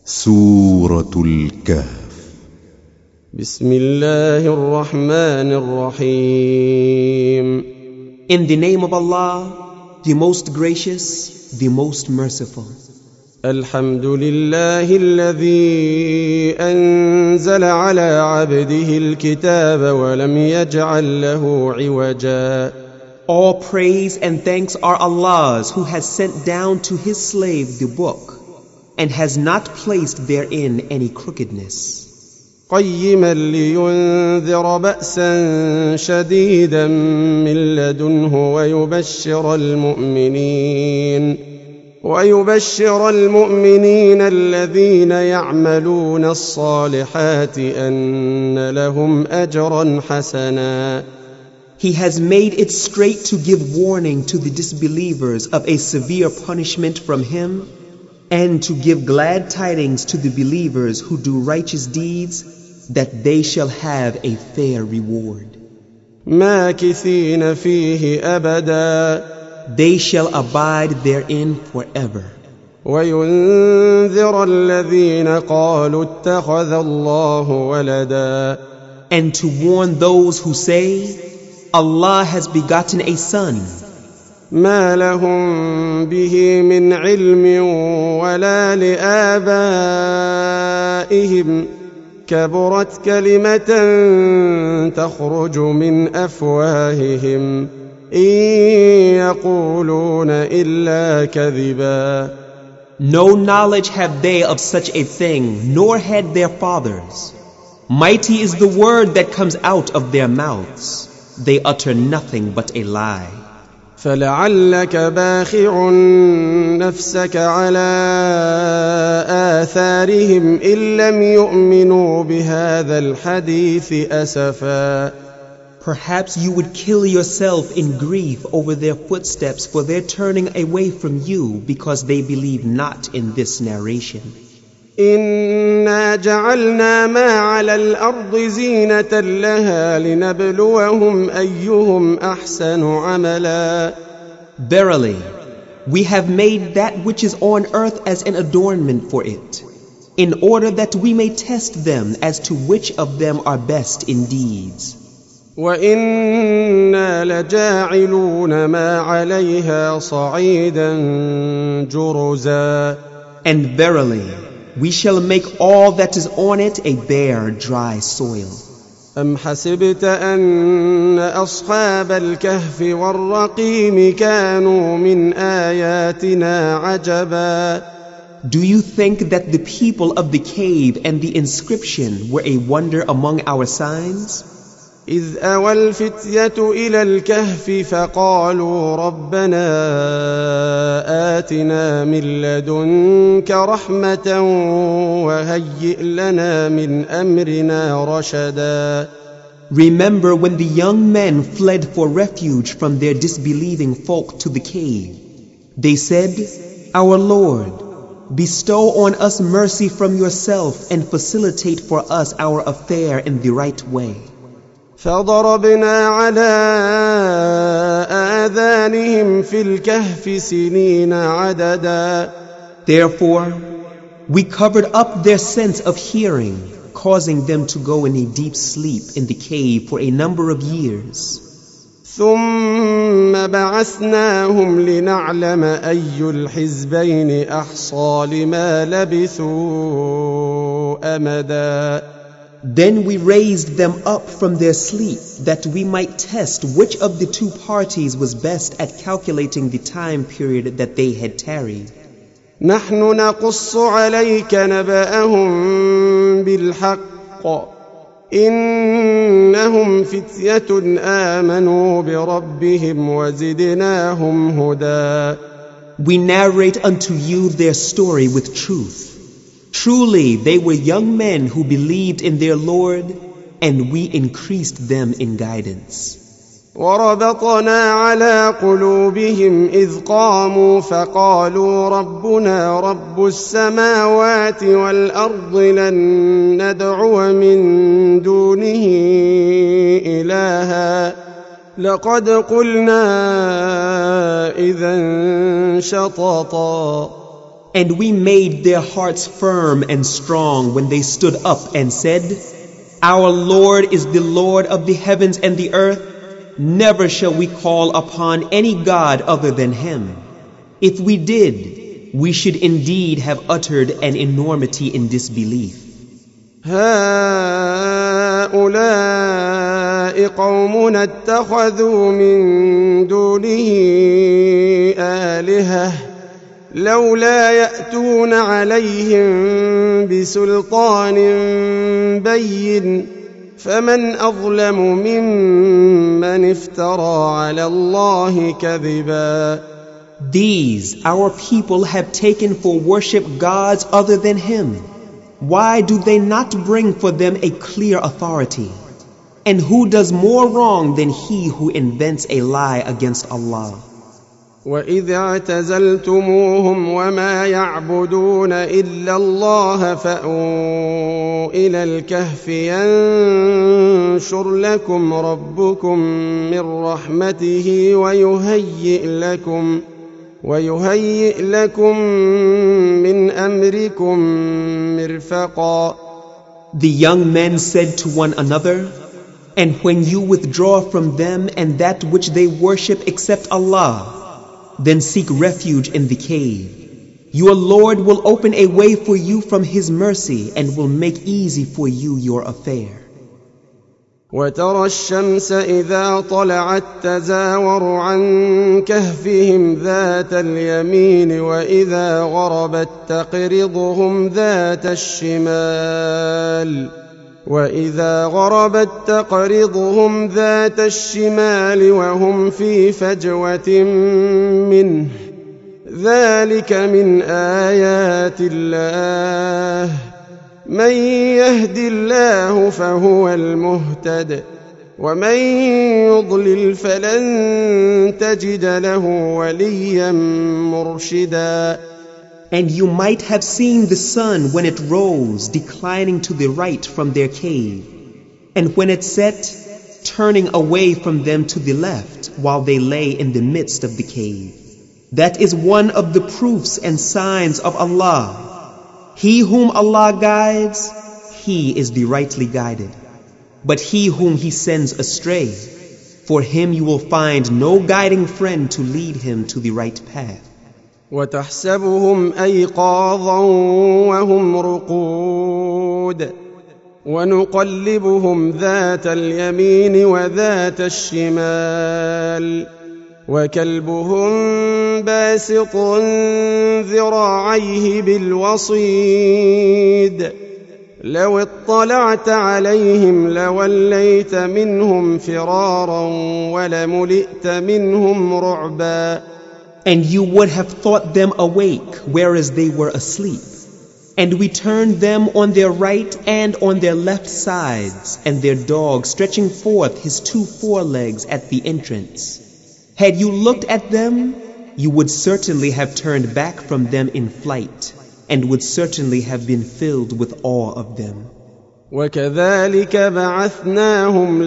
سورة الكهف. بسم الله الرحمن الرحيم. In the name of Allah, the most gracious, the most merciful. الحمد لله الذي أنزل على عبده الكتاب ولم يجعل له عوجا. All praise and thanks are Allah's, who has sent down to his slave the book and has not placed therein any crookedness. قيما لينذر بأسا شديدا من لدنه ويبشر المؤمنين الذين يعملون الصالحات أن لهم أجرا حسنا. He has made it straight to give warning to the disbelievers of a severe punishment from him, and to give glad tidings to the believers who do righteous deeds, that they shall have a fair reward. ماكثين فيه أبدا. They shall abide therein forever. وينذر الذين قالوا اتخذ الله ولدا. And to warn those who say, Allah has begotten a son. ما لهم به من علم ولا لآبائهم كبرت كلمة تخرج من أفواههم إن يقولون إلا كذبا. No knowledge have they of such a thing, nor had their fathers. Mighty is the word that comes out of their mouths. They utter nothing but a lie. فلعلك باخع نفسك على آثارهم إن لم يؤمنوا بهذا الحديث أسفا. Perhaps you would kill yourself in grief over their footsteps for their turning away from you because they believe not in this narration. إنا جعلنا ما على الأرض زينة لها لنبلوهم أيهم أحسن عملا. Verily, we have made that which is on earth as an adornment for it, in order that we may test them as to which of them are best in deeds. وإنا لجاعلون ما عليها صعيدا جرزا. And verily, we shall make all that is on it a bare, dry soil. أم حسبت أن أصحاب الكهف والرقيم كانوا من آياتنا عجبا. Do you think that the people of the cave and the inscription were a wonder among our signs? إذ أوى الفتية إلى الكهف فقالوا ربنا آتنا من لدنك رحمة وهيئ لنا من أمرنا رشدا. Remember when the young men fled for refuge from their disbelieving folk to the cave. They said, Our Lord, bestow on us mercy from yourself and facilitate for us our affair in the right way. فضربنا على آذانهم في الكهف سنين عددا. Therefore, we covered up their sense of hearing, causing them to go in a deep sleep in the cave for a number of years. ثم بعثناهم لنعلم أي الحزبين أحصى لما لبثوا أمدا. Then we raised them up from their sleep, that we might test which of the two parties was best at calculating the time period that they had tarried. نحن نقص عليك نبأهم بالحق إنهم فتية آمنوا بربهم وزدناهم هدى. We narrate unto you their story with truth. Truly, they were young men who believed in their Lord, and we increased them in guidance. وربطنا على قلوبهم إذ قاموا فقالوا ربنا رب السماوات والأرض لن ندعو من دونه إلها لقد قلنا إذا شططا. And we made their hearts firm and strong when they stood up and said, Our Lord is the Lord of the heavens and the earth. Never shall we call upon any God other than Him. If we did, we should indeed have uttered an enormity in disbelief. هؤلاء قومنا اتخذوا من دونه آلهة لولا يأتون عليهم بسلطان بين فمن أظلم ممن افترى على الله كذبا. These our people have taken for worship gods other than Him. Why do they not bring for them a clear authority? And who does more wrong than he who invents a lie against Allah? وَإِذْ اعْتَزَلْتُمُوهُمْ وَمَا يَعْبُدُونَ إِلَّا اللَّهَ فَأْوُوا إِلَى الْكَهْفِ يَنشُرْ لَكُمْ رَبُّكُمْ مِنْ رَحْمَتِهِ وَيُهَيِّئْ لَكُمْ مِنْ أَمْرِكُمْ مِرْفَقًا. The young men said to one another, And when you withdraw from them and that which they worship except Allah, then seek refuge in the cave. Your Lord will open a way for you from His mercy and will make easy for you your affair. وترى الشمس إذا طلعت تزاور عن كهفهم ذات اليمين وإذا غربت تقرضهم ذات الشمال وهم في فجوة منه ذلك من آيات الله من يهد الله فهو المهتد ومن يضلل فلن تجد له وليا مرشدا. And you might have seen the sun when it rose, declining to the right from their cave, and when it set, turning away from them to the left, while they lay in the midst of the cave. That is one of the proofs and signs of Allah. He whom Allah guides, he is the rightly guided. But he whom He sends astray, for him you will find no guiding friend to lead him to the right path. وتحسبهم أيقاظا وهم رقود ونقلبهم ذات اليمين وذات الشمال وكلبهم باسط ذراعيه بالوصيد لو اطلعت عليهم لوليت منهم فرارا ولملئت منهم رعبا. And you would have thought them awake, whereas they were asleep. And we turned them on their right and on their left sides, and their dog stretching forth his 2 forelegs at the entrance. Had you looked at them, you would certainly have turned back from them in flight, and would certainly have been filled with awe of them. وَكَذَلِكَ بَعَثْنَاهُمْ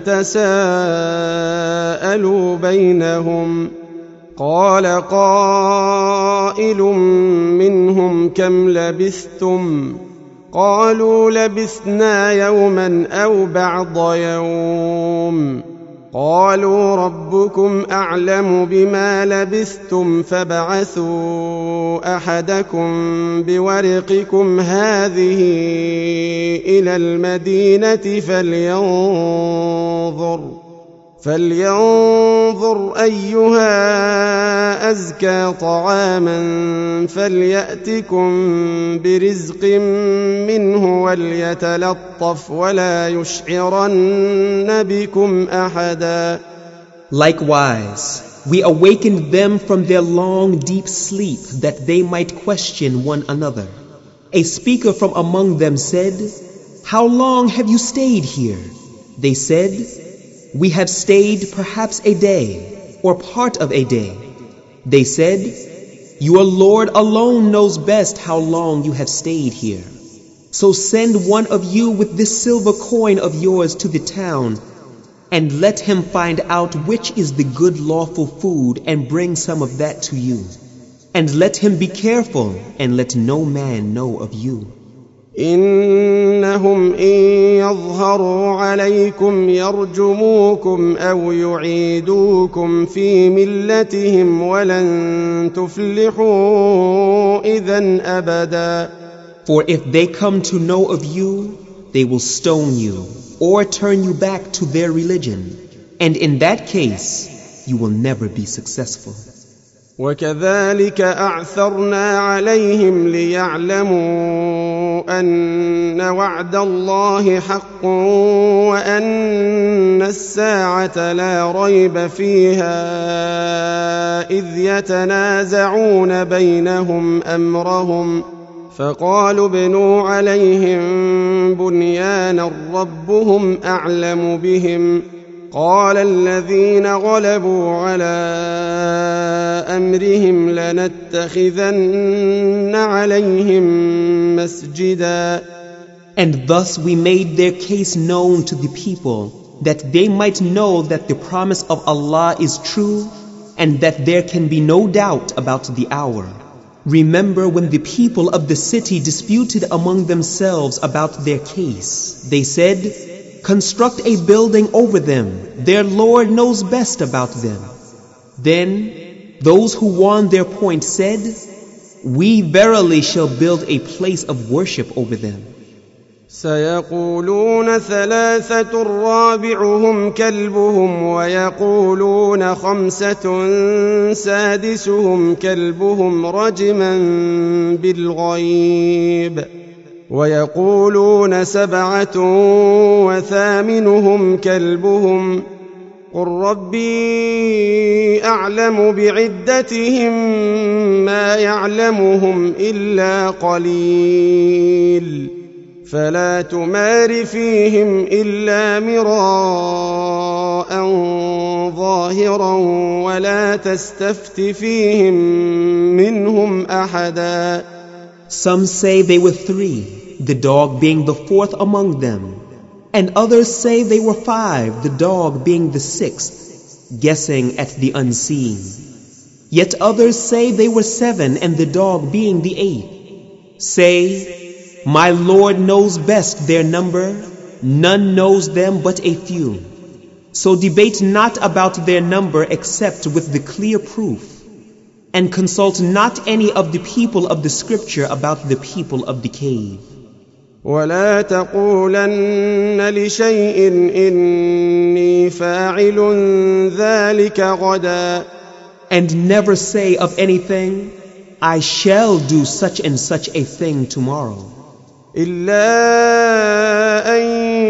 لِيَتَسَاءَلُوا بَيْنَهُمْ قال قائل منهم كم لبثتم قالوا لبثنا يوما أو بعض يوم قالوا ربكم أعلم بما لبثتم فابعثوا أحدكم بورقكم هذه إلى المدينة فلينظر أيها أزكى طعاما فليأتكم برزق منه وليتلطف ولا يشعرن بكم أحدا. Likewise, we awakened them from their long deep sleep that they might question one another. A speaker from among them said, How long have you stayed here? They said, We have stayed perhaps a day, or part of a day. They said, Your Lord alone knows best how long you have stayed here. So send one of you with this silver coin of yours to the town, and let him find out which is the good lawful food and bring some of that to you. And let him be careful, and let no man know of you. إنهم إن يظهروا عليكم يرجموكم أو يعيدوكم في ملتهم ولن تفلحوا إذن أبدا. For if they come to know of you, they will stone you or turn you back to their religion. And in that case, you will never be successful. وكذلك أعثرنا عليهم ليعلموا أن وعد الله حق وأن الساعة لا ريب فيها إذ يتنازعون بينهم أمرهم فقالوا ابنوا عليهم بنيانا ربهم أعلم بهم قال الذين غلبوا على أمرهم لنتخذن عليهم مسجدا. And thus we made their case known to the people, that they might know that the promise of Allah is true, and that there can be no doubt about the hour. Remember when the people of the city disputed among themselves about their case. They said, construct a building over them. Their Lord knows best about them. Then those who won their point said, we verily shall build a place of worship over them. سيقولون ثلاثة رابعهم كلبهم ويقولون خمسة سادسهم كلبهم رجما بالغيب ويقولون سبعة وثامنهم كلبهم قل ربي أعلم بعدتهم ما يعلمهم إلا قليل فلا تمار فيهم إلا مراء ظاهرا ولا تستفت فيهم منهم أحدا. Some say they were 3, the dog being the 4th among them. And others say they were 5, the dog being the 6th, guessing at the unseen. Yet others say they were 7, and the dog being the 8th. Say, my Lord knows best their number, none knows them but a few. So debate not about their number except with the clear proof. And consult not any of the people of the scripture about the people of the cave. ولا تقولن لشيء إني فاعل ذلك غدا. And never say of anything, I shall do such and such a thing tomorrow. إلا أن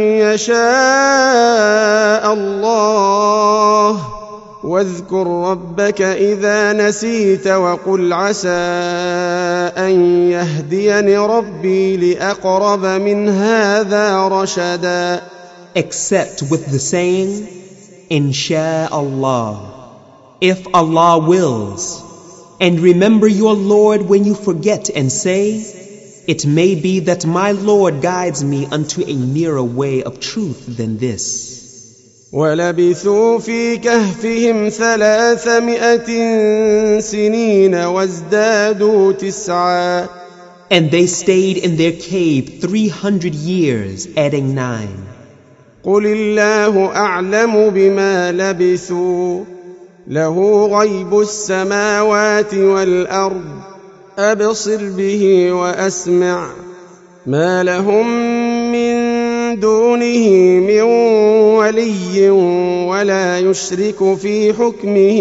يشاء الله واذكر ربك إذا نسيت وقل عسى أن يهديني ربي لأقرب من هذا رشدا. Except with the saying, Insha'Allah, if Allah wills. And remember your Lord when you forget and say, it may be that my Lord guides me unto a nearer way of truth than this. ولبثوا في كهفهم 300 سنين وازدادوا 9. And they stayed in their cave 300 years, adding 9. قل الله أعلم بما لبثوا له غيب السماوات والأرض أبصر به وأسمع ما لهم من دونه من ولي ولا يشرك في حكمه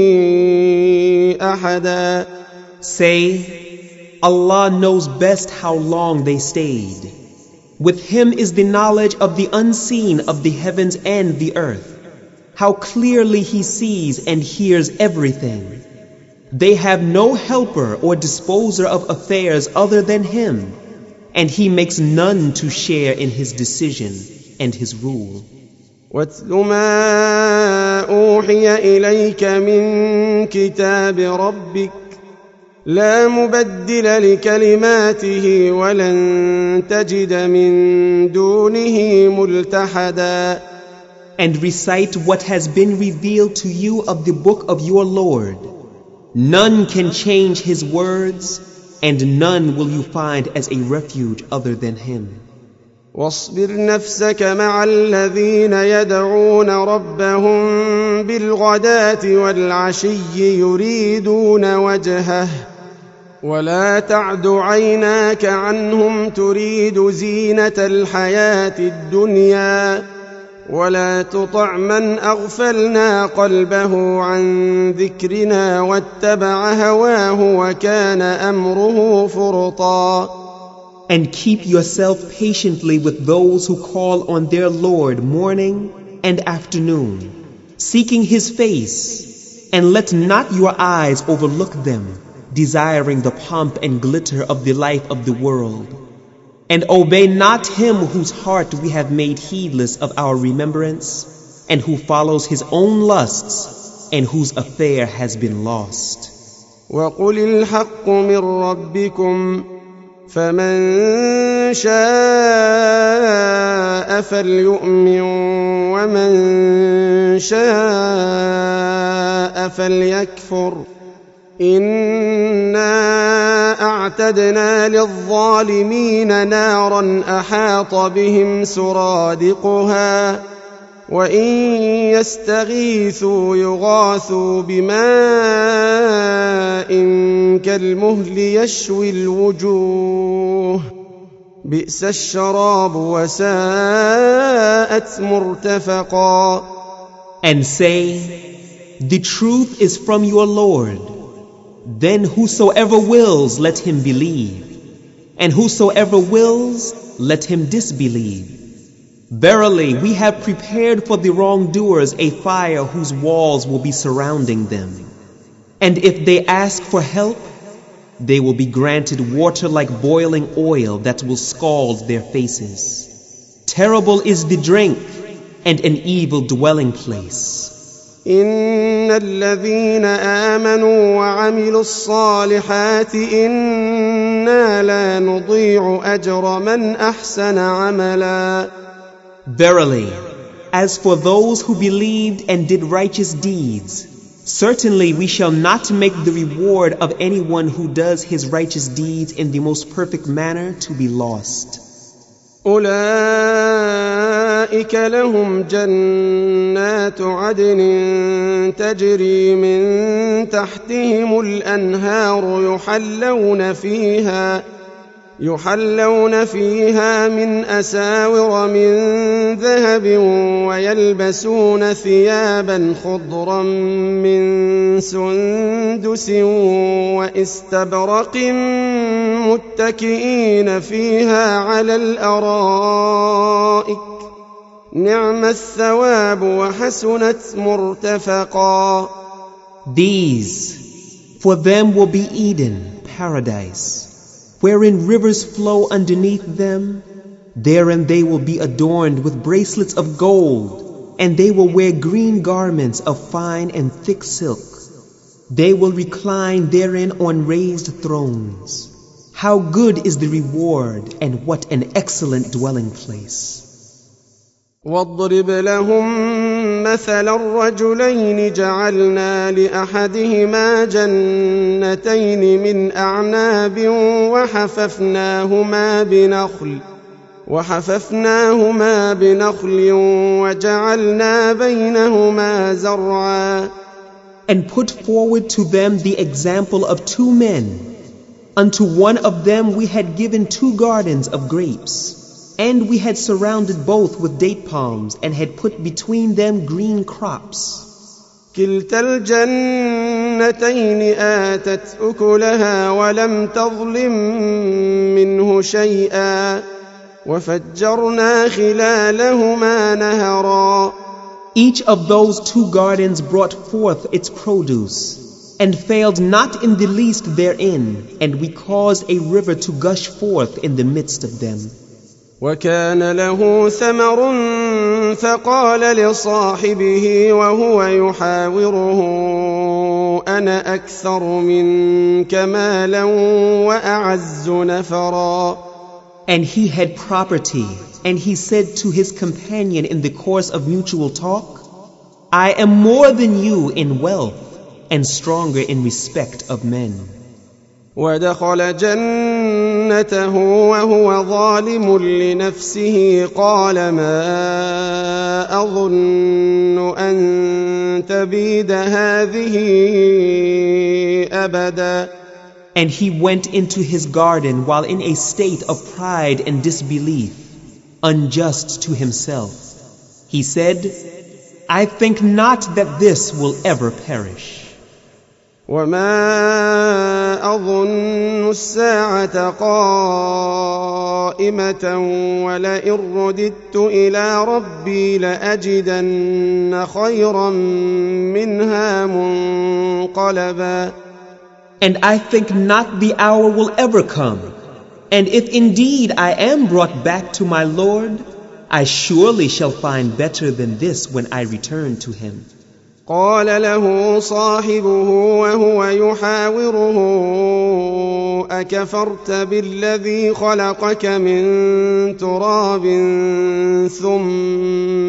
أحدا. Say, Allah knows best how long they stayed. With Him is the knowledge of the unseen of the heavens and the earth. How clearly He sees and hears everything. They have no helper or disposer of affairs other than Him, and He makes none to share in His decision and His rule. وَاتْلُ مَا أُوحِيَ إِلَيْكَ مِنْ كِتَابِ رَبِّكَ لَا مُبَدِّلَ لِكَلِمَاتِهِ وَلَنْ تَجِدَ مِنْ دُونِهِ مُلْتَحَدًا. And recite what has been revealed to you of the book of your Lord. None can change His words, and none will you find as a refuge other than Him. واصبر نفسك مع الذين يدعون ربهم بالغداة والعشي يريدون وجهه ولا تعد عيناك عنهم تريد زينة الحياة الدنيا ولا تطع من أغفلنا قلبه عن ذكرنا واتبع هواه وكان أمره فرطا. And keep yourself patiently with those who call on their Lord morning and afternoon, seeking His face, and let not your eyes overlook them, desiring the pomp and glitter of the life of the world. And obey not him whose heart we have made heedless of our remembrance, and who follows his own lusts, and whose affair has been lost. وَقُلِ الْحَقُّ مِنْ رَبِّكُمْ فَمَنْ شَاءَ فَلْيُؤْمِنْ وَمَنْ شَاءَ فَلْيَكْفُرْ إِنَّا أَعْتَدْنَا لِلظَّالِمِينَ نَارًا أَحَاطَ بِهِمْ سُرَادِقُهَا وَإِنْ يَسْتَغِيثُوا يُغَاثُوا بِمَاءٍ كَالْمُهْلِ يَشْوِي الْوُجُوهَ بِئْسَ الشَّرَابُ وَسَاءَتْ مُرْتَفَقًا. And say, the truth is from your Lord. Then whosoever wills, let him believe, and whosoever wills, let him disbelieve. Verily, we have prepared for the wrongdoers a fire whose walls will be surrounding them. And if they ask for help, they will be granted water like boiling oil that will scald their faces. Terrible is the drink and an evil dwelling place. إن الذين آمنوا وعملوا الصالحات إنا لا نضيع أجر من أحسن عملا. Verily, as for those who believed and did righteous deeds, certainly we shall not make the reward of anyone who does his righteous deeds in the most perfect manner to be lost. أولئك لهم جنات عدن تجري من تحتهم الأنهار يحلون فيها من أساور من ذهب ويلبسون ثيابا خضرا من سندس واستبرق متكئين فيها على الأرائك نعم الثواب وحسنت مرتفقا. These, for them will be Eden, paradise, wherein rivers flow underneath them. Therein they will be adorned with bracelets of gold, and they will wear green garments of fine and thick silk. They will recline therein on raised thrones. How good is the reward, and what an excellent dwelling place. واضرب لهم مثل الرجلين جعلنا لأحدهما جنتين من أعناب وحففناهما بنخل وجعلنا بينهما زرعا. And put forward to them the example of two men. Unto one of them we had given 2 gardens of grapes, and we had surrounded both with date palms, and had put between them green crops. كلتا الجنتين آتت أكلها ولم تظلم منه شيئا وفجرنا خلالهما نهرا. Each of those 2 gardens brought forth its produce, and failed not in the least therein, and we caused a river to gush forth in the midst of them. وكان له ثمر فقال لصاحبه وهو يحاوره أنا أكثر منك مالا وأعز نفرا. And he had property, and he said to his companion in the course of mutual talk, I am more than you in wealth, and stronger in respect of men. ودخل جنته وهو ظالم لنفسه قال ما أظن أن تبيد هذه أبدا. And he went into his garden while in a state of pride and disbelief, unjust to himself. He said, I think not that this will ever perish. وما أظن الساعة قائمة ولئن رددت إلى ربي لأجدن خيرا منها منقلبا. And I think not the hour will ever come. And if indeed I am brought back to my Lord, I surely shall find better than this when I return to him. قال له صاحبه وهو يحاوره أكفرت بالذي خلقك من تراب ثم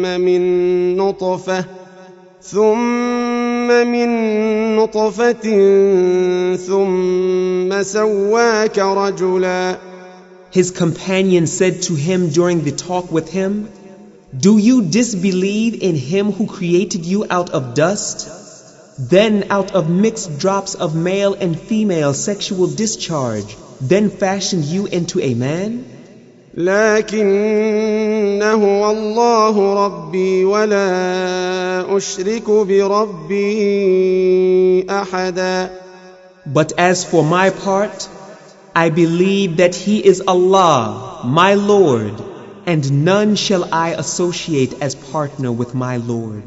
من نطفة ثم سواك رجلا. His companion said to him during the talk with him, Do you disbelieve in him who created you out of dust, then out of mixed drops of male and female sexual discharge, then fashioned you into a man? لكنه الله ربي ولا أشرك بربي أحدا. But as for my part, I believe that he is Allah, my Lord, and none shall I associate as partner with my Lord.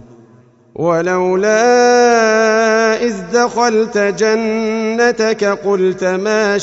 ولولا إذ دخلت جنتك قلت ما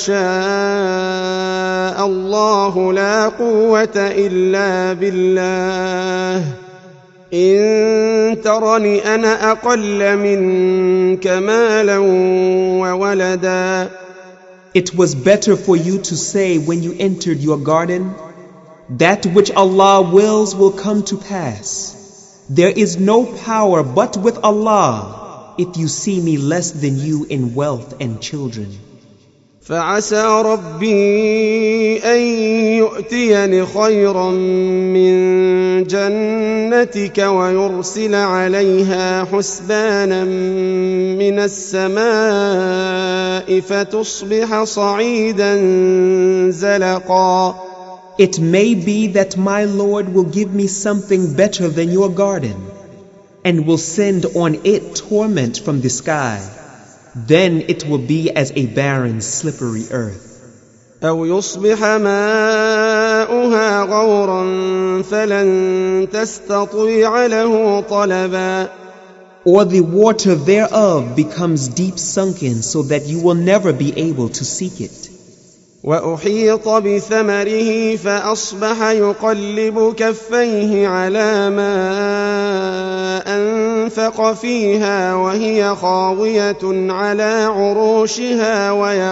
شاء الله لا قوة إلا بالله إن ترني أنا أقل منك مالا وولدا. It was better for you to say when you entered your garden, That which Allah wills will come to pass. There is no power but with Allah if you see me less than you in wealth and children. فعسى ربي أن يؤتيني خيرا من جنتك ويرسل عليها حسبانا من السماء فتصبح صعيدا زلقا. It may be that my Lord will give me something better than your garden, and will send on it torment from the sky. Then it will be as a barren, slippery earth. أو يصبح ماؤها غورا فلن تستطيع له طلبا. Or the water thereof becomes deep sunken so that you will never be able to seek it. وأحيط بثمره فأصبح يقلب كفيه على ما أنفق فيها وهي خاوية على عروشها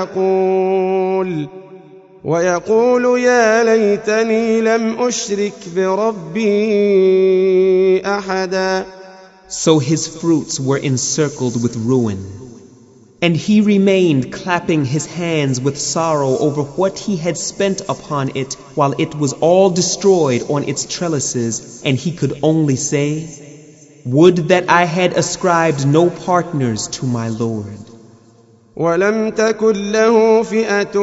ويقول يا ليتني لم أشرك بربي أحدا. So his fruits were encircled with ruin. And he remained clapping his hands with sorrow over what he had spent upon it while it was all destroyed on its trellises, and he could only say, Would that I had ascribed no partners to my Lord. ولم تكن له فئة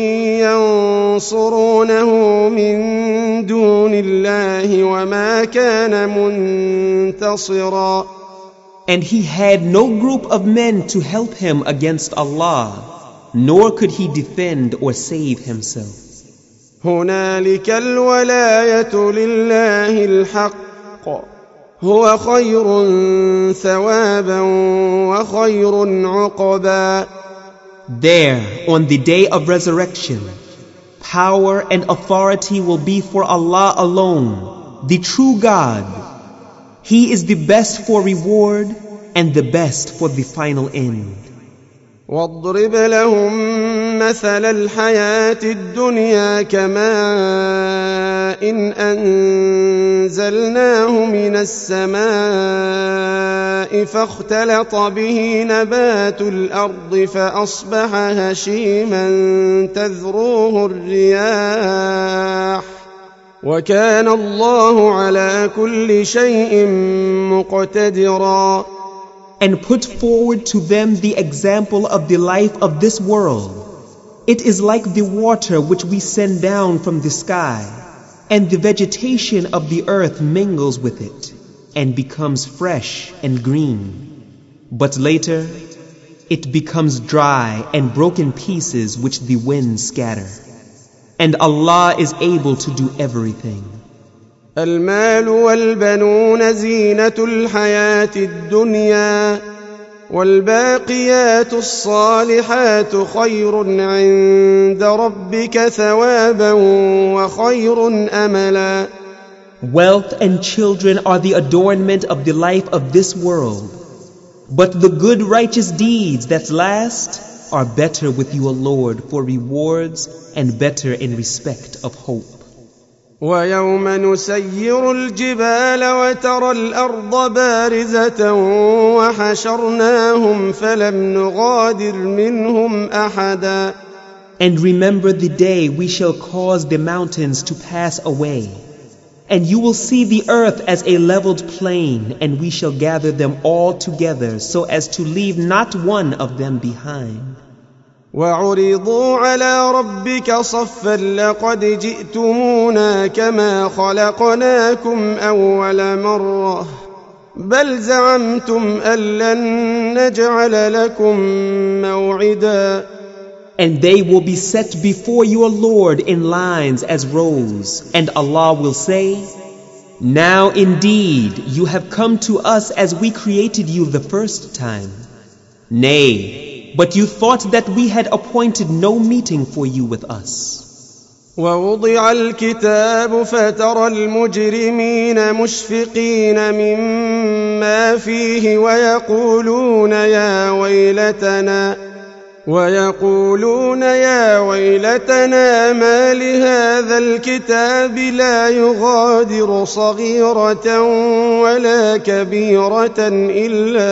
ينصرونه من دون الله وما كان منتصرا. And he had no group of men to help him against Allah, nor could he defend or save himself. هنالك الولاية لله الحق هو خير ثوابا وخير عقبا. There, on the day of resurrection, power and authority will be for Allah alone, the true God. He is the best for reward and the best for the final end. واضرب لهم مثل الحياة الدنيا كماء أنزلناه من السماء فاختلط به نبات الأرض فأصبح هشيما تذروه الرياح وكان الله على كل شيء مقتدرا. And put forward to them the example of the life of this world. It is like the water which we send down from the sky, and the vegetation of the earth mingles with it, and becomes fresh and green. But later, it becomes dry and broken pieces which the winds scatter. And Allah is able to do everything. المال والبنون زينة الحياة الدنيا والباقيات الصالحات خير عند ربك ثوابا وخير أملا. Wealth and children are the adornment of the life of this world, but the good righteous deeds that last are better with your Lord for rewards and better in respect of hope. ويوم نسير الجبال وترى الأرض بارزة وحشرناهم فلم نغادر منهم أحدا. And remember the day we shall cause the mountains to pass away, and you will see the earth as a leveled plain, and we shall gather them all together so as to leave not one of them behind. وعرضوا على ربك صفا لقد جئتمونا كما خلقناكم أول مرة بل زعمتم أن لن نجعل لكم موعدا. And they will be set before your Lord in lines as rows, and Allah will say, Now indeed you have come to us as we created you the first time. Nay, but you thought that we had appointed no meeting for you with us. ووضع الكتاب فترى المجرمين مشفقين مما فيه ويقولون يا ويلتنا ما لهذا الكتاب لا يغادر صغيرة ولا كبيرة إلا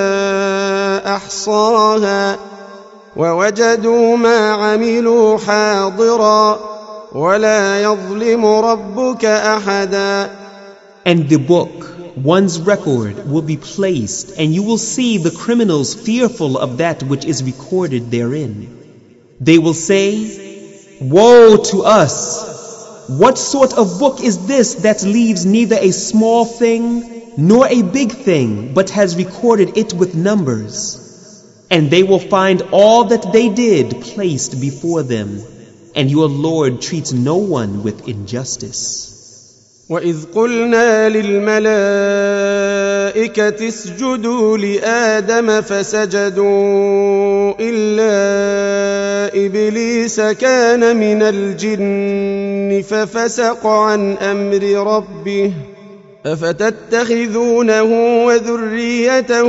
أحصاها ووجدوا ما عملوا حاضرا ولا يظلم ربك أحدا. And the book, one's record, will be placed, and you will see the criminals fearful of that which is recorded therein. They will say, Woe to us! What sort of book is this that leaves neither a small thing nor a big thing, but has recorded it with numbers? And they will find all that they did placed before them, and your Lord treats no one with injustice. وَإِذْ قُلْنَا لِلْمَلَائِكَةِ اسْجُدُوا لِآدَمَ فَسَجَدُوا إِلَّا إِبْلِيسَ كَانَ مِنَ الْجِنِّ فَفَسَقَ عَنْ أَمْرِ رَبِّهِ أَفَتَتَّخِذُونَهُ وَذُرِّيَّتَهُ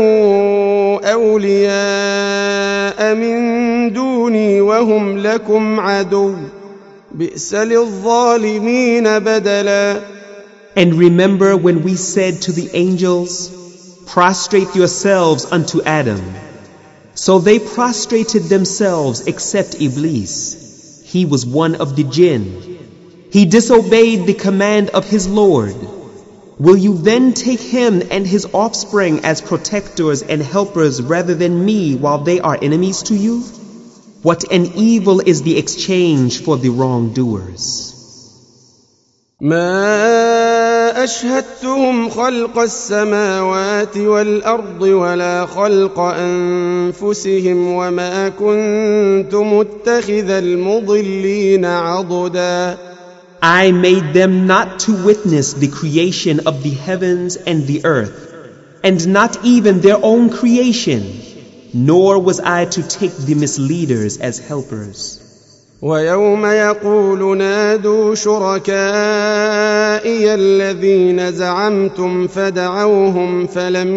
أَوْلِيَاءَ مِن دُونِي وَهُمْ لَكُمْ عَدُوٌّ بِئْسَ لِلظَّالِمِينَ بَدَلًا. And remember when we said to the angels, Prostrate yourselves unto Adam. So they prostrated themselves except Iblis. He was one of the jinn. He disobeyed the command of his Lord. Will you then take him and his offspring as protectors and helpers rather than me while they are enemies to you? What an evil is the exchange for the wrongdoers. ما أشهدتهم خلق السماوات والأرض ولا خلق أنفسهم وما كنت متخذ المضلين عضدا. I made them not to witness the creation of the heavens and the earth, and not even their own creation, nor was I to take the misleaders as helpers. ويوم يقول نادوا شركائي الذين زعمتم فدعوهم فلم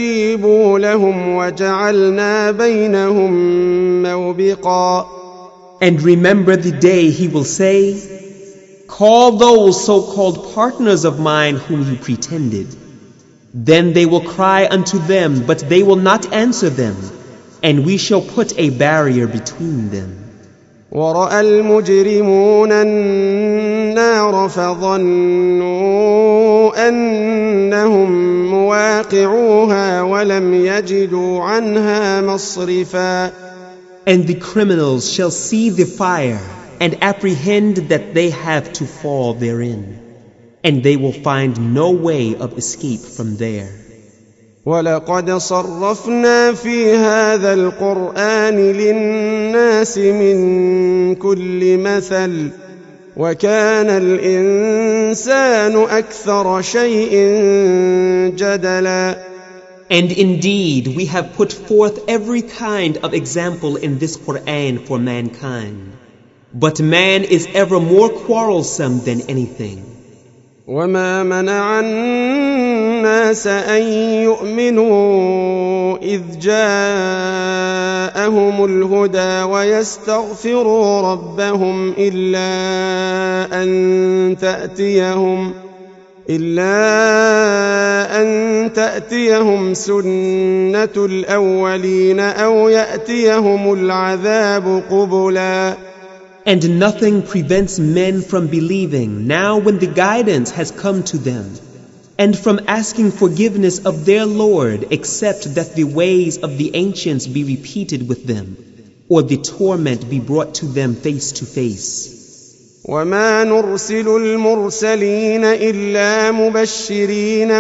يستجيبوا لهم وجعلنا بينهم موبقا. And remember the day he will say, "Call those so-called partners of mine whom you pretended." Then they will cry unto them, but they will not answer them, and we shall put a barrier between them. ورأى المجرمون النار فظنوا أنهم مواقعوها ولم يجدوا عنها مصرفا. And the criminals shall see the fire and apprehend that they have to fall therein, and they will find no way of escape from there. ولقد صرفنا في هذا القرآن للناس من كل مثل وكان الإنسان أكثر شيء جدلا. And indeed we have put forth every kind of example in this Quran for mankind, but man is ever more quarrelsome than anything. وما منع الناس أن يؤمنوا إذ جاءهم الهدى ويستغفروا ربهم إلا أن تأتيهم سنة الأولين أو يأتيهم العذاب قبلا. And nothing prevents men from believing now when the guidance has come to them, and from asking forgiveness of their Lord, except that the ways of the ancients be repeated with them, or the torment be brought to them face to face. وما نرسل المرسلين إلا مبشرين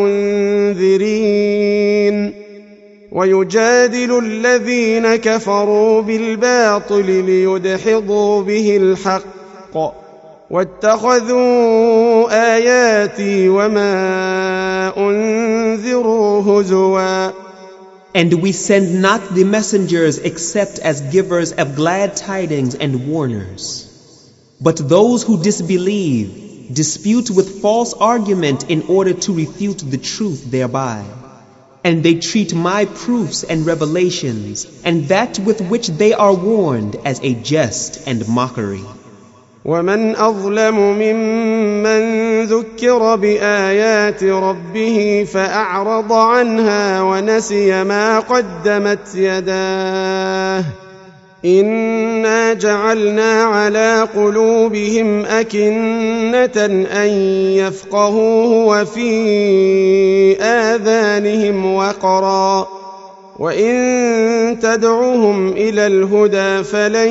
ومنذرين ويجادل الذين كفروا بالباطل ليدحضوا به الحق واتخذوا آياتي وما أنذروا هزوا. And we send not the messengers except as givers of glad tidings and warners. But those who disbelieve dispute with false argument in order to refute the truth thereby. And they treat my proofs and revelations and that with which they are warned as a jest and mockery. ومن أظلم ممن ذكر بآيات ربه فأعرض عنها ونسي ما قدمت يداه إنا جعلنا على قلوبهم أكنة أن يفقهوه وفي آذانهم وقرا وإن تدعوهم إلى الهدى فلن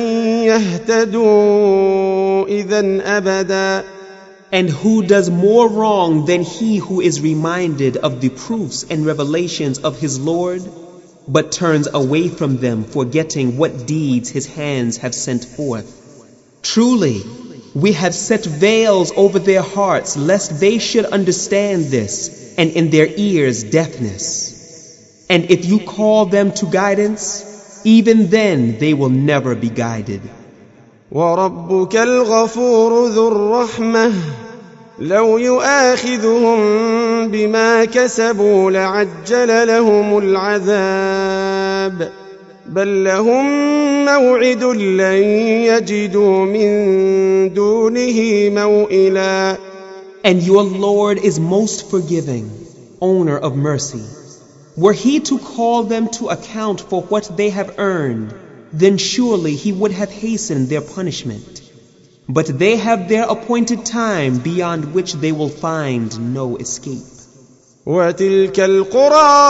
يهتدوا إذن أبدا. And who does more wrong than he who is reminded of the proofs and revelations of his Lord, but turns away from them, forgetting what deeds his hands have sent forth? Truly, we have set veils over their hearts, lest they should understand this, and in their ears deafness. And if you call them to guidance, even then they will never be guided. وَرَبُّكَ الْغَفُورُ ذُو الرَّحْمَةِ لو يؤاخذهم بما كسبوا لعجل لهم العذاب بل لهم موعد لن يجدوا من دونه موئلا. And your Lord is most forgiving, owner of mercy. Were he to call them to account for what they have earned, then surely he would have hastened their punishment. But they have their appointed time beyond which they will find no escape. وتلك القرى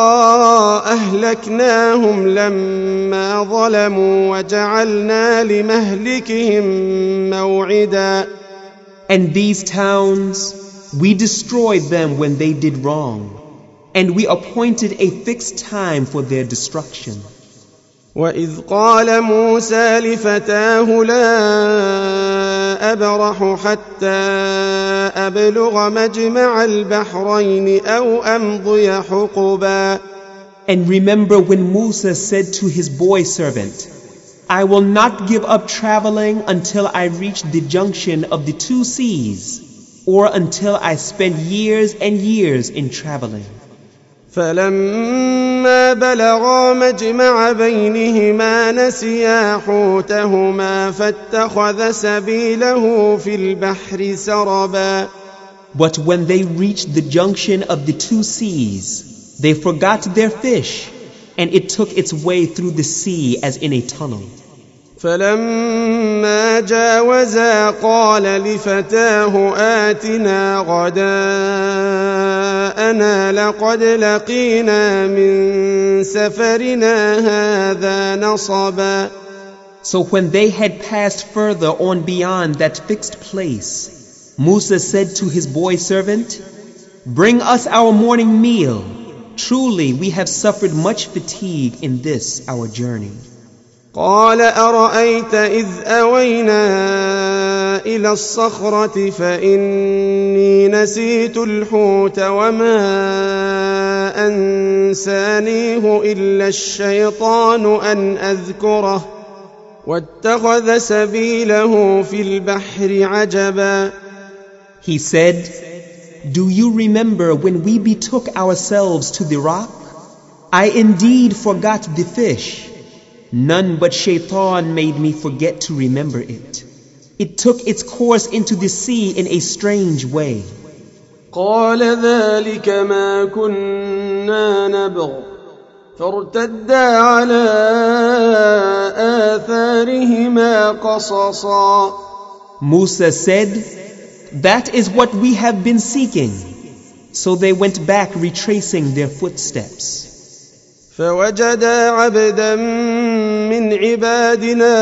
أهلكناهم لما ظلموا وجعلنا لمهلكهم موعدا. And these towns, we destroyed them when they did wrong, and we appointed a fixed time for their destruction. وإذ قال موسى لفتاه لا أبرح حتى أبلغ مجمع البحرين أو أمضي حقبا. And remember when Musa said to his boy servant, I will not give up traveling until I reach the junction of the two seas, or until I spend years and years in traveling. فلما بلغا مجمع بينهما نسيا حوتهما فاتخذ سبيله في البحر سربا. But when they reached the junction of the two seas, they forgot their fish, and it took its way through the sea as in a tunnel. فلما جاوزا قال لفتاه آتنا غداءنا لقد لقينا من سفرنا هذا نصبا. So when they had passed further on beyond that fixed place, Musa said to his boy servant, "Bring us our morning meal. Truly we have suffered much fatigue in this our journey." قال أرأيت إذ أوينا إلى الصخرة فإني نسيت الحوت وما أنسانيه إلا الشيطان أن أذكره واتخذ سبيله في البحر عجبا. He said, "Do you remember when we betook ourselves to the rock? I indeed forgot the fish. None but Shaitan made me forget to remember it. It took its course into the sea in a strange way." قال ذلك ما كنا نبغ فارتدا على آثارهما قصصا. Musa said, "That is what we have been seeking." So they went back retracing their footsteps. فوجدا عبدا من عبادنا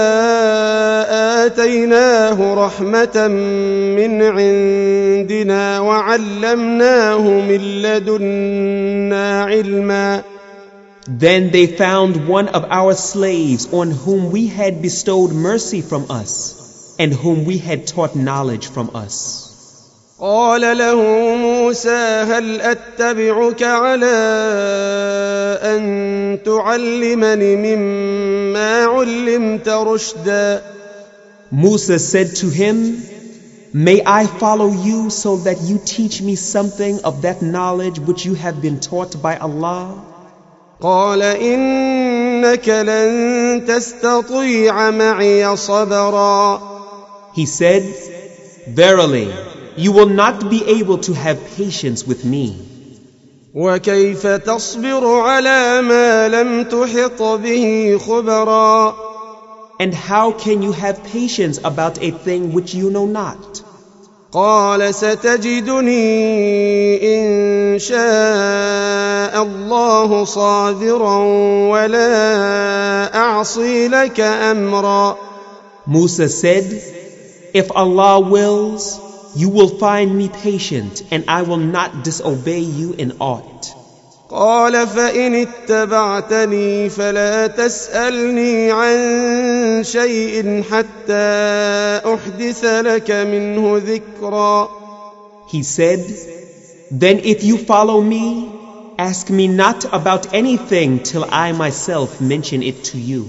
آتيناه رحمة من عندنا وعلمناه من لدنا علما. Then they found one of our slaves on whom we had bestowed mercy from us and whom we had taught knowledge from us. قال له موسى هل أتبعك على أن تعلمني مما علمت رشدا. Musa said to him, "May I follow you so that you teach me something of that knowledge which you have been taught by Allah?" قال إنك لن تستطيع معي صبرا. He said, "Verily, you will not be able to have patience with me. وكيف تصبر على ما لم تحط به خبرا. And how can you have patience about a thing which you know not?" قال ستجدني إن شاء الله صابرا ولا أعصي لك أمرا. Musa said, "If Allah wills, you will find me patient and I will not disobey you in aught." قال فإن اتبعتني فلا تسألني عن شيء حتى أحدث لك منه ذكرا. He said, "Then if you follow me, ask me not about anything till I myself mention it to you."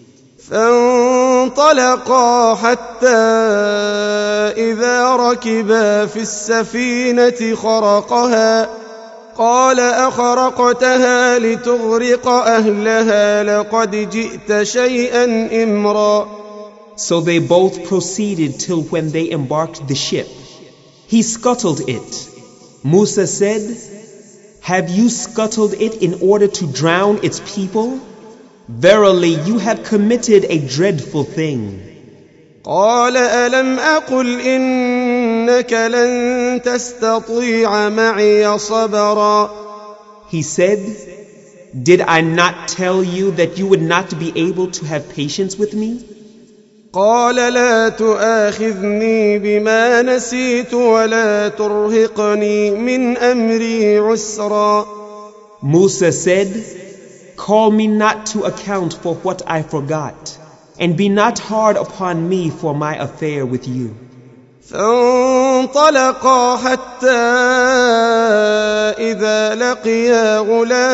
فانطلقا حتى إذا ركبا في السفينة خرقها قال أخرقتها لتغرق أهلها لقد جئت شيئا إمرا. So they both proceeded till when they embarked the ship. He scuttled it. Musa said, "Have you scuttled it in order to drown its people? Verily, you have committed a dreadful thing." قال ألم أقل إنك لن تستطيع معي صبرا. He said, "Did I not tell you that you would not be able to have patience with me?" قال لا تؤاخذني بما نسيت ولا ترهقني من أمري عسرا. Musa said, "Call me not to account for what I forgot, and be not hard upon me for my affair with you." فانطلقا حتى إذا لقيا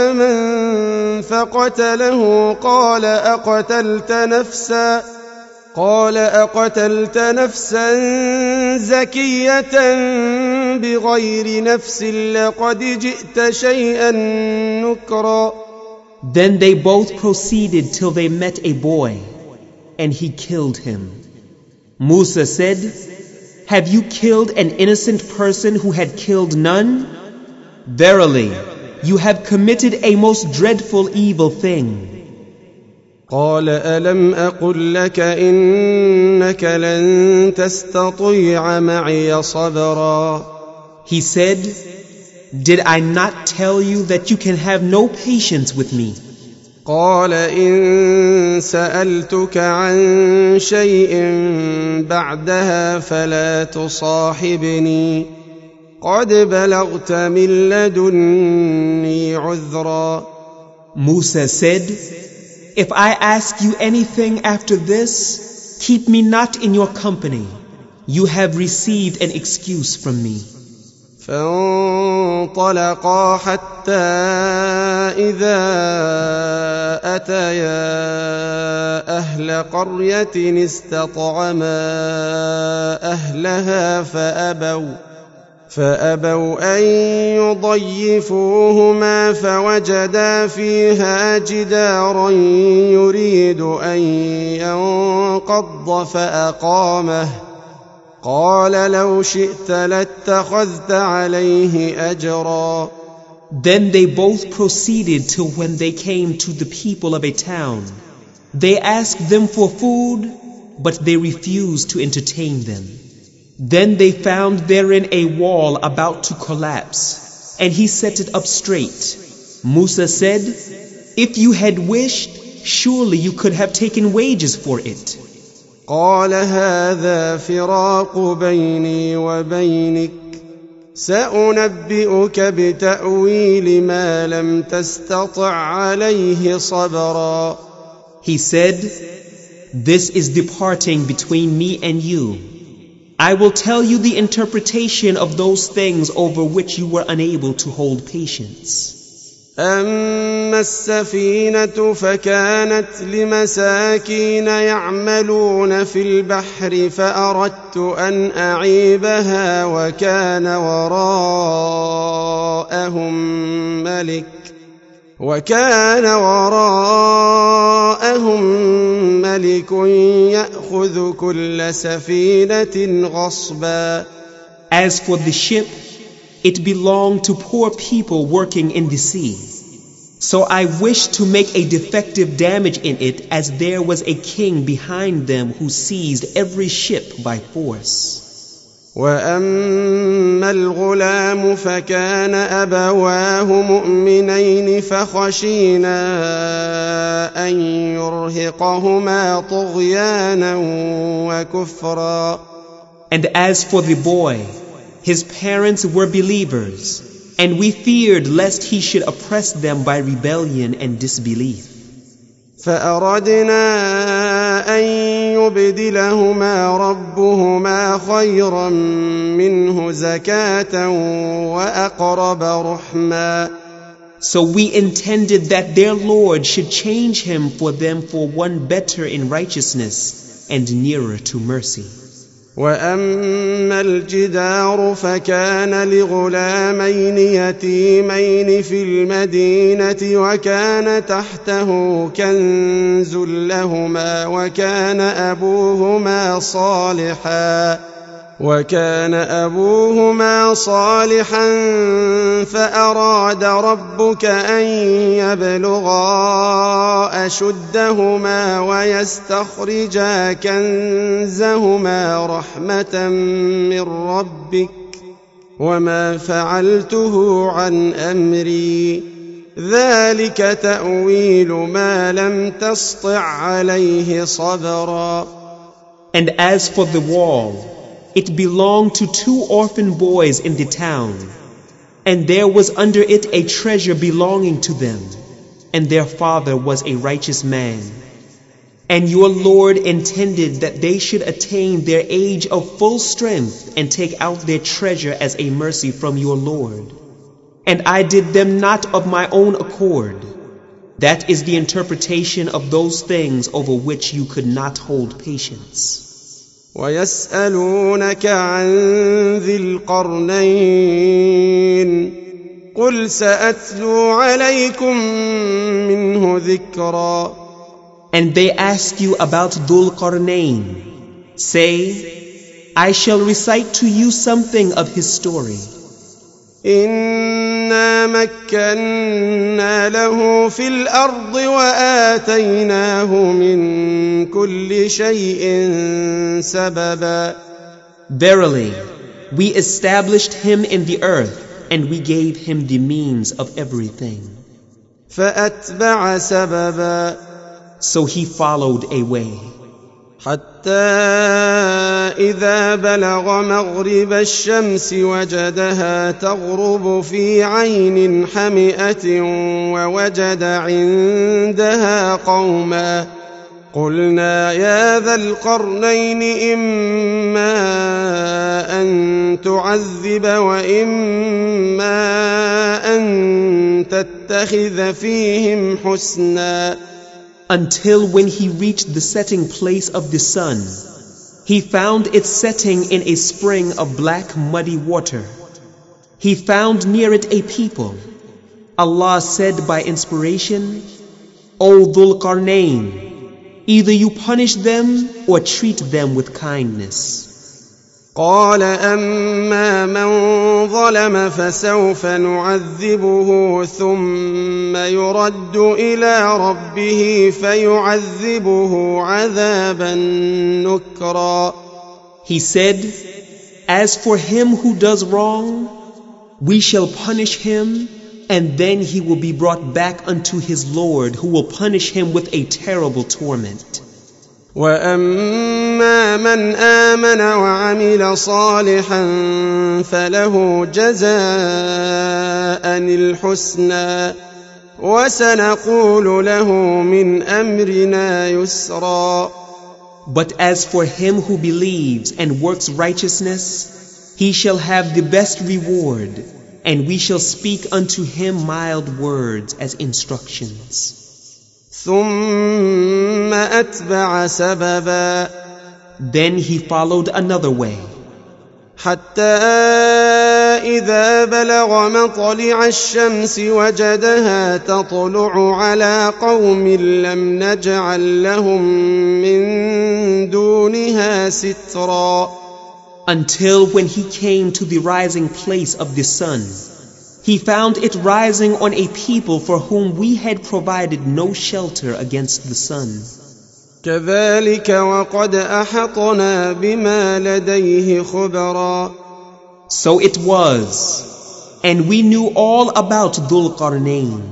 غلاما فقتله قال أقتلت نفسا قال أقتلت نفسا زكية بغير نفس لقد جئت شيئا نكرا. Then they both proceeded till they met a boy, and he killed him. Musa said, "Have you killed an innocent person who had killed none? Verily, you have committed a most dreadful evil thing." قال ألم أقل لك إنك لن تستطيع معي صبرا. He said, "Did I not tell you that you can have no patience with me?" قال إن سألتك عن شيء بعدها فلا تصاحبني قد بلغت من لدني عذرا. Musa said, "If I ask you anything after this, keep me not in your company. You have received an excuse from me." فانطلقا حتى إذا أتيا أهل قرية استطعما أهلها فأبوا أن يضيفوهما فوجدا فيها جدارا يريد أن ينقض فأقامه. قال لو شئت لاتخذت عليه أجرا. Then they both proceeded till when they came to the people of a town. They asked them for food, but they refused to entertain them. Then they found therein a wall about to collapse, and he set it up straight. Musa said, "If you had wished, surely you could have taken wages for it." قال هذا فراق بيني وبينك سأنبئك بتأويل ما لم تستطع عليه صبرا. He said, "This is departing between me and you. I will tell you the interpretation of those things over which you were unable to hold patience. أما السفينة فكانت لمساكين يعملون في البحر فأردت أن أعيبها وكان وراءهم ملك يأخذ كل سفينة غصبا. As for the ship, it belonged to poor people working in the sea. So I wished to make a defective damage in it, as there was a king behind them who seized every ship by force. وأما الغلام فكان أبواه مؤمنين فخشينا أن يرهقهما طغيانا وكفرا. And as for the boy, his parents were believers, and we feared lest he should oppress them by rebellion and disbelief. فأردنا أن يبدلهما ربهما خيرا منه زكاة وأقرب رحما. So we intended that their Lord should change him for them for one better in righteousness and nearer to mercy. وأما الجدار فكان لغلامين يتيمين في المدينة وكان تحته كنز لهما وكان أبوهما صالحا فأراد ربك أن يبلغا أشدهما ويستخرجا كنزهما رحمة من ربك وما فعلته عن أمري ذلك تأويل ما لم تسطع عليه صبرا. And as for the wall, it belonged to 2 orphan boys in the town, and there was under it a treasure belonging to them, and their father was a righteous man. And your Lord intended that they should attain their age of full strength and take out their treasure as a mercy from your Lord. And I did them not of my own accord. That is the interpretation of those things over which you could not hold patience. ويسألونك عن ذي القرنين قل سأتلو عليكم منه ذكرا. And they ask you about Dhul Qarnayn. Say, I shall recite to you something of his story. إنا مكنا له في الأرض وآتيناه من كل شيء سببا. Verily, we established him in the earth and we gave him the means of everything. فأتبع سببا. So he followed a way. حتى إذا بلغ مغرب الشمس وجدها تغرب في عين حمئة ووجد عندها قوما قلنا يا ذا القرنين إما أن تعذب وإما أن تتخذ فيهم حسنا. Until when he reached the setting place of the sun, he found it setting in a spring of black muddy water. He found near it a people. Allah said by inspiration, O Dhul Qarnayn, either you punish them or treat them with kindness. قال أما من ظلم فسوف نعذبه ثم يرد إلى ربه فيعذبه عذابا نكرا. He said, as for him who does wrong, we shall punish him, and then he will be brought back unto his Lord, who will punish him with a terrible torment. وأما من آمن وعمل صالحا فله جزاء الحسنى وسنقول له من أمرنا يسرا. But as for him who believes and works righteousness, he shall have the best reward, and we shall speak unto him mild words as instructions. ثم أتبع سببا. Then he followed another way. حتى إذا بلغ مطلع الشمس وجدها تطلع على قوم لم نجعل لهم من دونها سترا. Until when he came to the rising place of the sun, he found it rising on a people for whom we had provided no shelter against the sun. كذلك وقد أحطنا بما لديه خبرا. So it was, and we knew all about Dhul Qarnayn.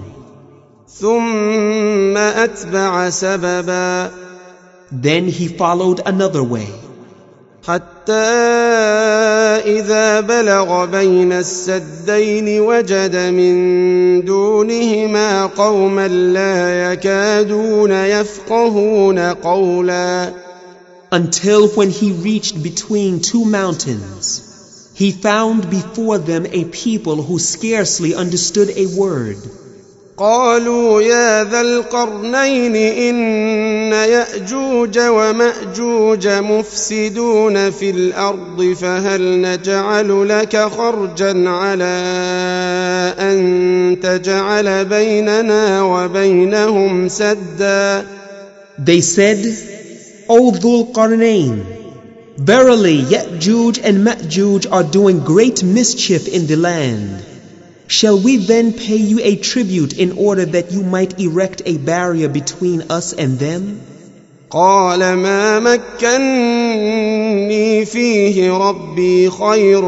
ثم أتبع سببا. Then he followed another way. حتى إذا بلغ بين السدين وجد من دونهما قوما لا يكادون يفقهون قولا. Until when he reached between two mountains, he found before them a people who scarcely understood a word. قالوا يا ذا القرنين إن يأجوج ومأجوج مفسدون في الأرض فهل نجعل لك خرجا على أن تجعل بيننا وبينهم سدا. They said, O Dhul Qarnayn, verily Ya'juj and Ma'juj are doing great mischief in the land. Shall we then pay you a tribute in order that you might erect a barrier between us and them? قال ما مكنني فيه ربي خير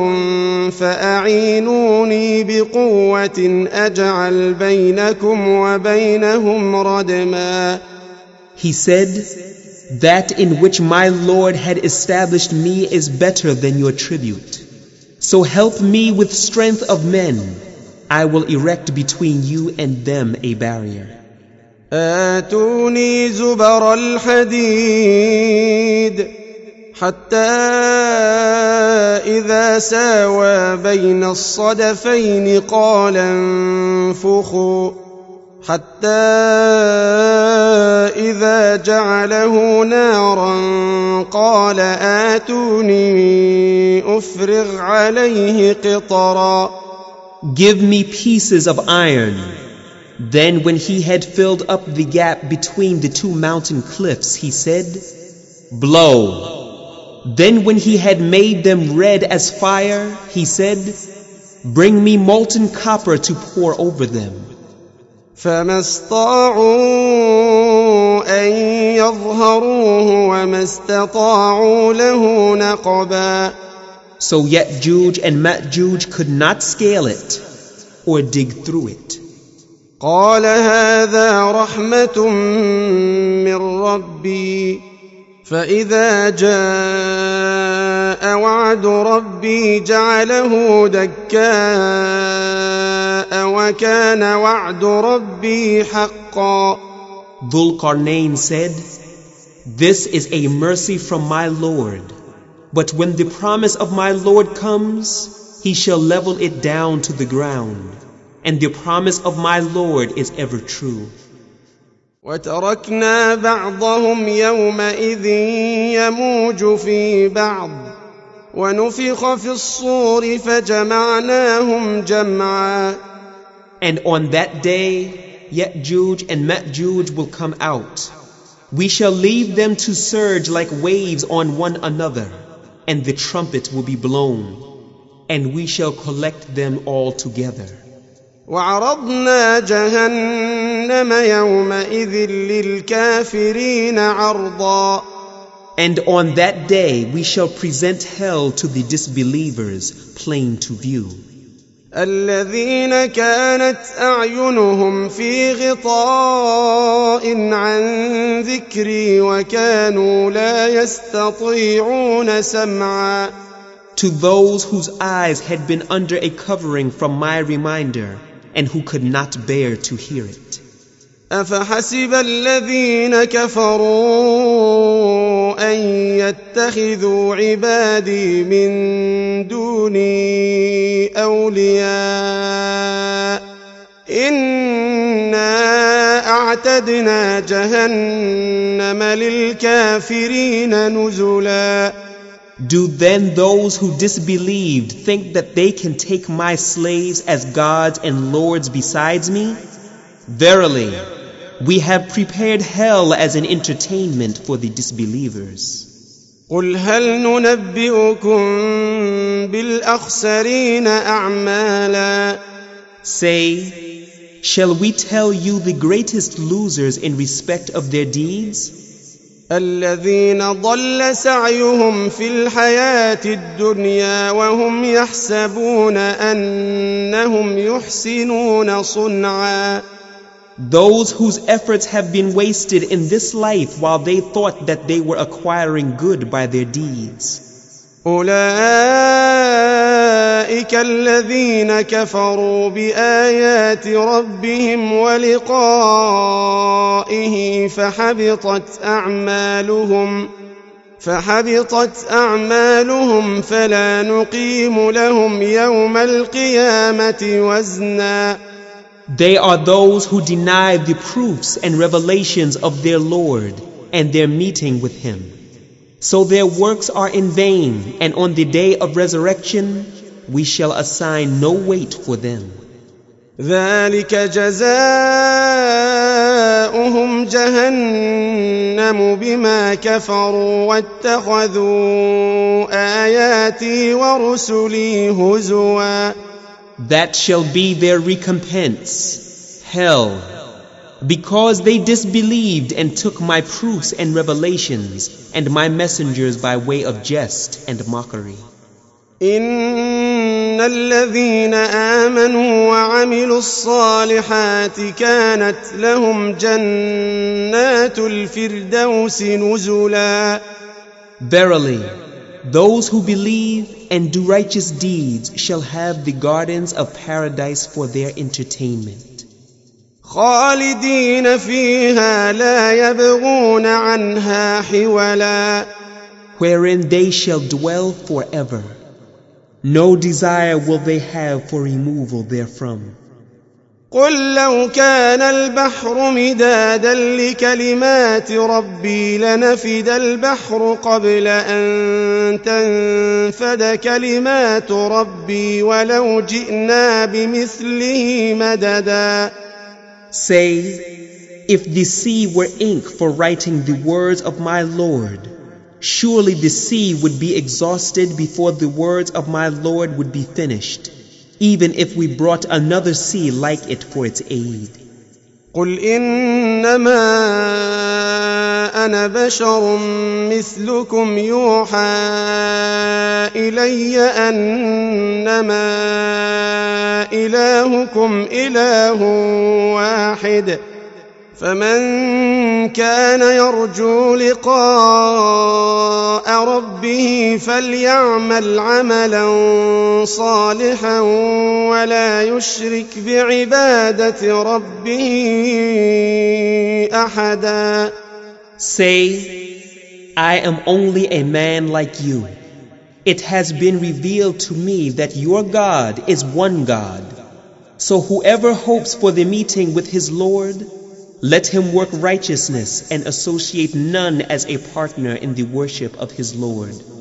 فأعينوني بقوة أجعل بينكم وبينهم ردما. He said, that in which my Lord had established me is better than your tribute. So help me with strength of men. I will erect between you and them a barrier. آتوني زبر الحديد حتى إذا ساوى بين الصدفين قال انفخوا حتى إذا جعله نارا قال آتوني أفرغ عليه قطرا. Give me pieces of iron. Then when he had filled up the gap between the two mountain cliffs, he said, Blow. Then when he had made them red as fire, he said, Bring me molten copper to pour over them. فما استطاعوا أن يظهروه وما استطاعوا له نقبا. So Ya'juj and Ma'juj could not scale it or dig through it. قال هذا رحمة من ربي فإذا جاء وعد ربي جعله دكاء وكان وعد ربي حقا. Dhul-Qarnayn said, This is a mercy from my Lord, but when the promise of my Lord comes, he shall level it down to the ground, and the promise of my Lord is ever true. وتركنا بعضهم يومئذ يموج في بعض ونفخ في الصور فجمعناهم جمعا. And on that day, Ya'juj and Ma'juj will come out. We shall leave them to surge like waves on one another, and the trumpet will be blown, and we shall collect them all together. وعرضنا جهنم يومئذ للكافرين عرضا. And on that day we shall present hell to the disbelievers plain to view. الذين كانت أعينهم في غطاء عن ذكري وكانوا لا يستطيعون سمعا. To those whose eyes had been under a covering from my reminder and who could not bear to hear it. أفحسب الذين كفروا أن يتخذوا عبادي من دوني أولياء إنا أعتدنا جهنم للكافرين نزلا. Do then those who disbelieved think that they can take my slaves as gods and lords besides me? Verily, we have prepared hell as an entertainment for the disbelievers. قل هل ننبئكم بالأخسرين أعمالا. Say, shall we tell you the greatest losers in respect of their deeds? الذين ضل سعيهم في الحياة الدنيا وهم يحسبون أنهم يحسنون صنعا. Those whose efforts have been wasted in this life while they thought that they were acquiring good by their deeds. أولئك الذين كفروا بآيات ربهم ولقائه فحبطت أعمالهم فلا نقيم لهم يوم القيامة وزنا. They are those who deny the proofs and revelations of their Lord and their meeting with Him. So their works are in vain, and on the day of resurrection we shall assign no weight for them. ذلك جزاؤهم جهنم بما كفروا واتخذوا آياتي ورسلي هزوا. That shall be their recompense, hell, because they disbelieved and took my proofs and revelations and my messengers by way of jest and mockery. إن الذين آمنوا وعملوا الصالحات كانت لهم جنات الفردوس نزلا. Verily, those who believe and do righteous deeds shall have the gardens of paradise for their entertainment. خالدين فيها لا يبغون عنها حولا. Wherein they shall dwell forever. No desire will they have for removal therefrom. قل لو كان البحر مدادا لكلمات ربي لنفد البحر قبل أن تنفد كلمات ربي ولو جئنا بمثله مددا. Say, if the sea were ink for writing the words of my Lord, surely the sea would be exhausted before the words of my Lord would be finished, even if we brought another sea like it for its aid. قل إنما أنا بشر مثلكم يوحى إلي أنما إلهكم إله واحد فمن كان يرجو لقاء ربه فليعمل عملا صالحا ولا يشرك بعبادة ربه أحدا. Say, I am only a man like you. It has been revealed to me that your God is one God. So whoever hopes for the meeting with his Lord, let him work righteousness and associate none as a partner in the worship of his Lord.